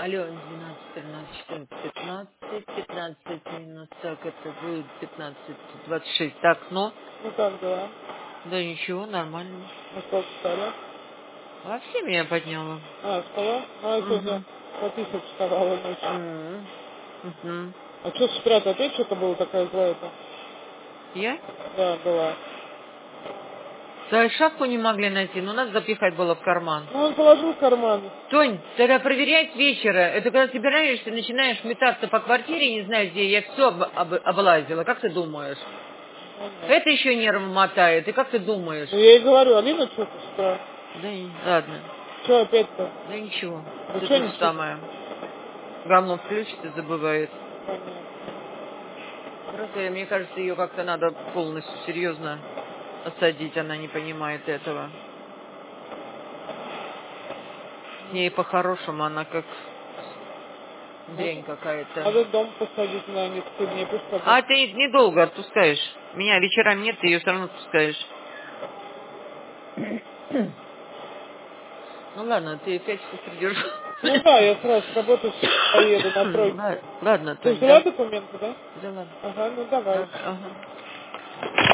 Алло, 12, 13, 14, 15, 15 минус, так, это будет 15, 26. Так, ну? Ну как дела? Да ничего, нормально. Ну сколько стали? А в 7 я подняла. А, спала? А, я сегодня по 1000 вставала ночью. А что с утра опять что-то было такая злая-то? Я? Да, была. Да, шапку не могли найти, но надо запихать было в карман. Ну, он положил в карман. Тонь, тогда проверяй с вечера. Это когда собираешься, начинаешь метаться по квартире, не знаю где, я все облазила. Как ты думаешь? Это еще нервы мотает. И как ты думаешь? Ну, я ей говорю, Алина, что ты с утра? Да ладно. Что опять-то? Да ничего. Да Это что то же ничего? самое. Говно включит и забывает. Понятно. Просто, мне кажется, ее как-то надо полностью серьезно осадить. Она не понимает этого. С ней по-хорошему она как дрянь какая-то. Надо дом посадить на несколько дней, пусть побудет. А ты недолго отпускаешь. Меня вечером нет, ты ее все равно отпускаешь. Ну ладно, ты 5 часов придешь. Ну да, я сразу с работы поеду на тройку. Ладно, Ты Тонь, взяла да? документы, да? Взяла. Ага, ну давай. Ага.